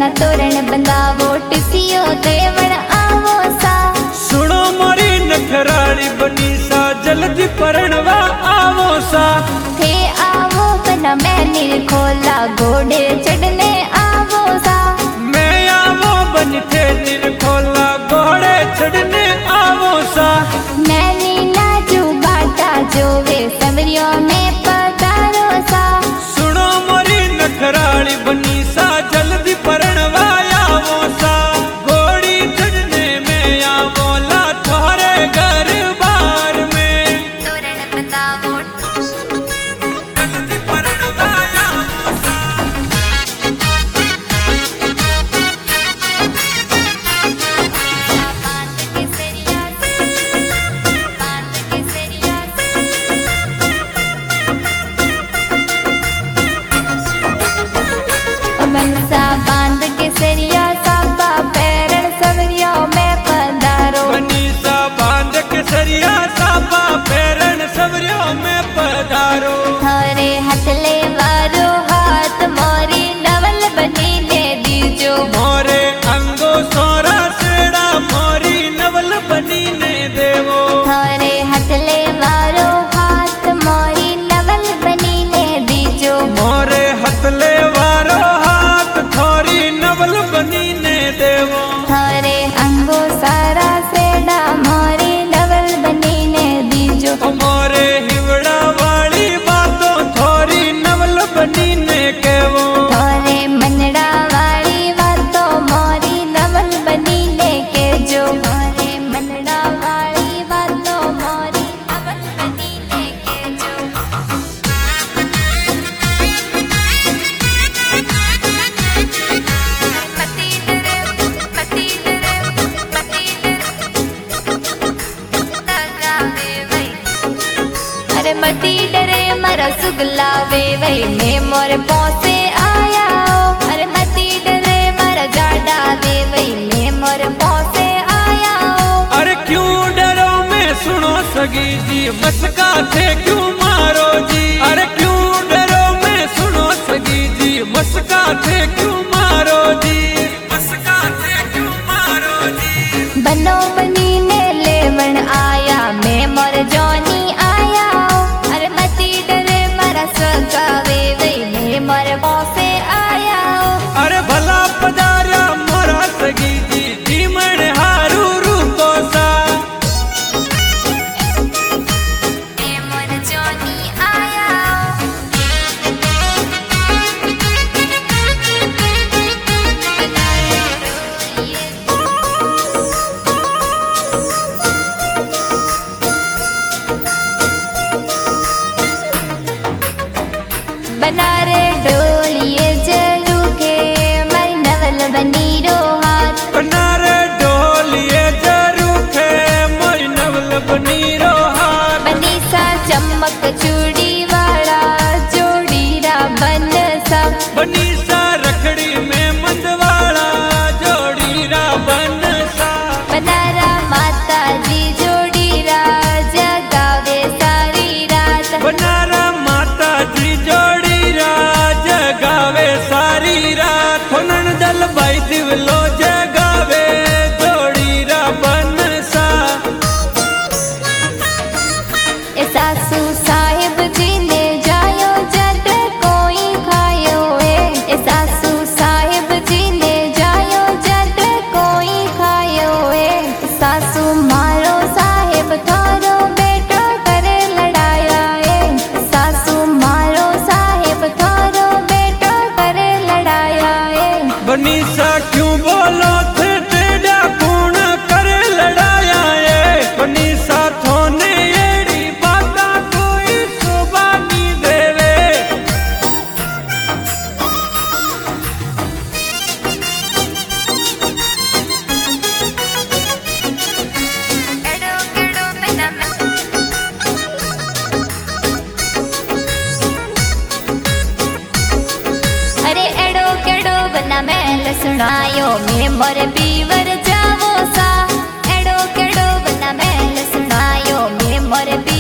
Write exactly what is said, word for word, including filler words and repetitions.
बना तोरण बंदावो टिसियो देवण आवो सा। सुनो मोरी नखराली बनी सा जल्दी परणवा आवो सा। थे आवो बना मैं निरखोला घोड़े चढ़ने आवो सा। मैं आवो बन थे निरखोला घोड़े चढ़ने आवो सा। मैं नीला जो बाटा जोवे सवरियों में पधारो सा। सुनो मोरी नखराली बनी सा जल्दी परणवा आवो सा। घोड़ी चढ़ने में आवो ला थारे घर बार में तोरण बंदावो जल्दी परणवा आवो सा। बांध के सरिया बांध के सरिया मनसा बांध के सरिया साबा पैरण सवरियों में पधारो। बनी सा बांध के सरिया साबा पैरण सवरियों में पधारो। थारे हथले वारो हाथ मोरी नवल बनी ने दीजो। मोरे अंगो सोरा सेड़ा मोरी नवल बनी ने देवो। थारे हथले वारो हाथ मोरी नवल बनी ने दीजो। मोरे हथले वारो हाथ थोरी नवल बनी ने देवो। थारे अंगो सारा सेड़ा मोरी नवल बनी ने दीजो। ओ मोरे हिवड़ा वाली बातों थोरी नवल बनी ने केवो। थारे मनड़ा वाली बातों मोरी नवल बनी ने केजो। थारे मनड़ा वाली बातों मोरी नवल बनी ने केजो। पति डरे पति डरे पति डरे वही अरे मती डरे मारा सुगला वे वही मैं मोर पौसे आया। अरे मती डरे मारा जाडा वे वही मैं मोर पौसे आया। अरे क्यों डरो मैं सुनो सगी जी मस्का थे क्यों मारो जी। अरे क्यों डरो मैं सुनो सगी जी मस्का थे क्यों मारो जी। मस्का थे क्यों मारो जी। बनो बनी ने लेवन आया मैं मोर जोनी आया। अरे मती डरे मारा सगा वे वही मैं मोर पौसे आया। अरे भला पधारा मोरा सगी जी जीमण हारू रूपो सा। मैं मोर जोनी आया। बना रे डोलिए जरू के मई नवल बनी रो हाथ। बनारे डोलिए जरू थे मोरी नवल बनी रोहार। बनी सा चमक चूड़ी वाला जोड़ी रा बन सा। बनी सा रखड़ी में मंदवाड़ा जोड़ी रा बन सा। बनारा माता जी जोड़ी रा जगावे सारी रात। बनारा माता जी जोड़ी रा जगावे सारी रात। होनन दल भाई दिवलो जगावे जोड़ी रा बन सा। ए सासू साहिब जी ने जायो जद कोई खायो है। ए सासू साहिब जी ने जायो जद कोई खायो है। सासू मारो साहिब थारो बेटो करे लड़ाया है। सासू मारो साहिब थारो बेटो करे लड़ाया है। बनी सा क्यों बोलो थे तेरा कौन करे लड़ाया ये। बनी सा थोने एड़ी बाता कोई शोभा नी देवे। एड़ो केड़ो बिना मैं अरे एड़ो केड़ो बना मैं सुनायो मैं मोर बीवर जावो सा। एड़ो केड़ो बना मैं सुनायो मैं मोर